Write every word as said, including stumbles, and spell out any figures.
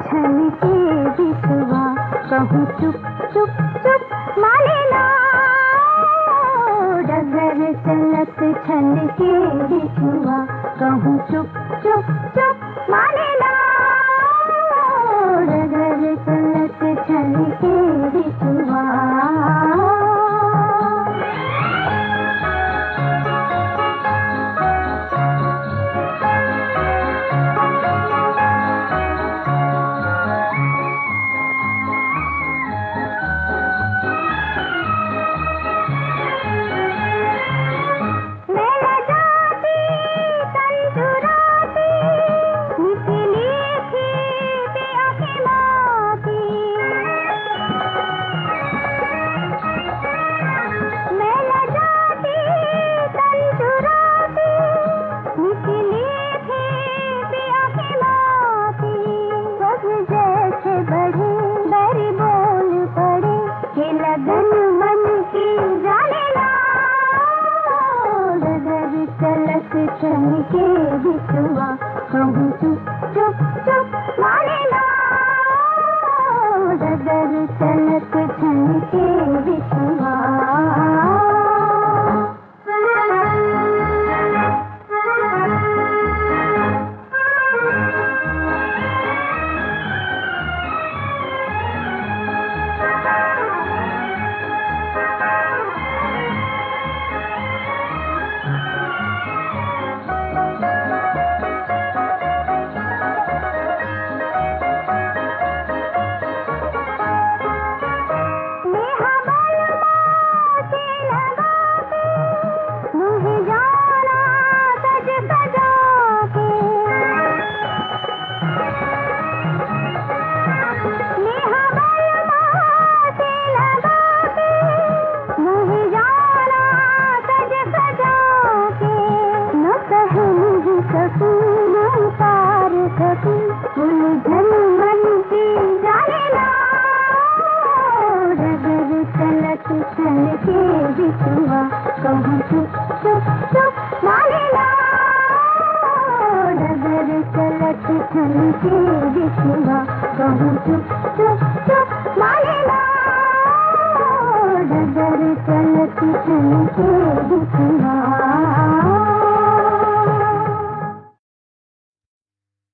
छन के बिछुआ, कहूँ चुप चुप चुप माने ना। डगर चलत छन के बिछुआ, कहूँ चुप चुप चुप माने ना। डगर चलत छन के बिछुआ। चलत छन के बिछुआ, कहूँ चुप चुप चुप माने ना। डगर चलत छन के बिछुआ। उलझन मन की जाने ना। डगर चलत छन के बिछुआ, कहूँ चुप चुप चुप माने ना। डगर चलत छन के बिछुआ, कहूँ चुप चुप चुप माने ना। डगर चलत छन के बिछुआ।